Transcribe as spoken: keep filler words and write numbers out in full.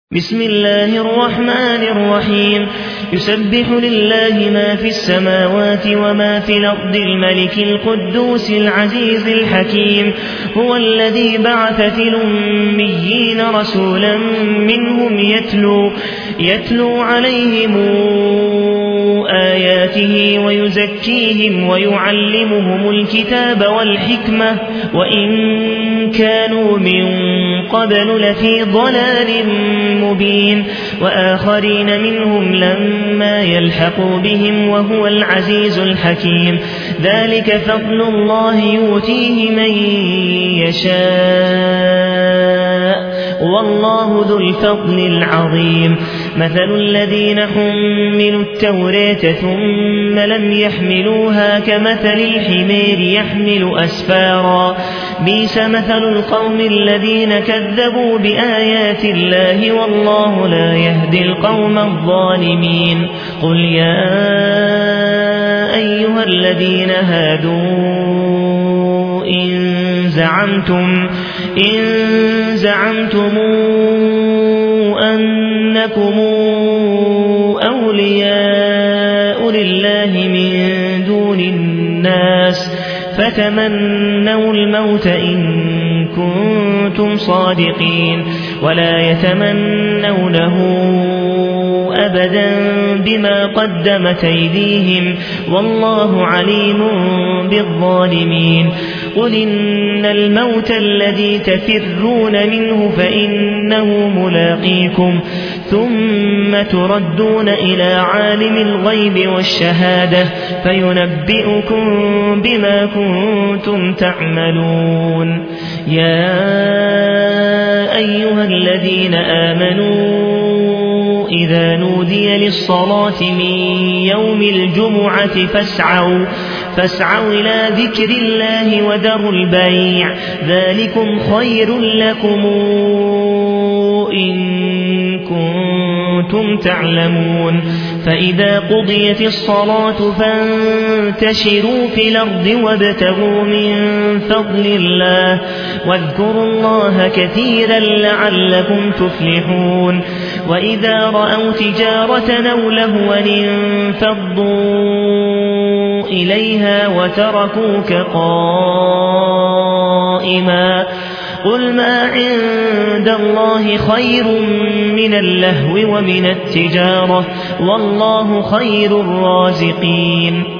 بسم الله الرحمن الرحيم يسبح لله ما في السماوات وما في الأرض الملك القدوس العزيز الحكيم هو الذي بعث في الأميين رسولا منهم يتلو, يتلو عليهم آياته ويزكيهم ويعلمهم الكتاب والحكمة وإن كانوا من قبل لفي ضلال مبين وآخرين منهم لما يلحقوا بهم وهو العزيز الحكيم ذلك فضل الله يؤتيه من يشاء والله ذو الفضل العظيم مثل الذين حملوا التوراة ثم لم يحملوها كمثل الحمير يحمل أسفارا بئس مثل القوم الذين كذبوا بآيات الله والله لا يهدي القوم الظالمين قل يا أيها الذين هادوا إن زعمتم, إن زعمتم أنكم أولياء لله من دون الناس فتمنوا الموت إن كنتم صادقين ولا يتمنونه أبدا بما قدمت أيديهم والله عليم بالظالمين قل إن الموت الذي تفرون منه فإنه ملاقيكم ثم تردون إلى عالم الغيب والشهادة فينبئكم بما كنتم تعملون يا أيها الذين آمنوا إذا نودي للصلاة من يوم الجمعة فاسعوا, فاسعوا إلى ذكر الله وذروا البيع ذلكم خير لكم إن كنتم تعلمون فإذا قضيت الصلاة فانتشروا في الأرض وابتغوا من فضل الله واذكروا الله كثيرا لعلكم تفلحون وإذا رأوا تجارة أو لهوا انفضوا إليها وتركوك قائما قل ما عند الله خير من اللهو ومن التجارة والله خير الرازقين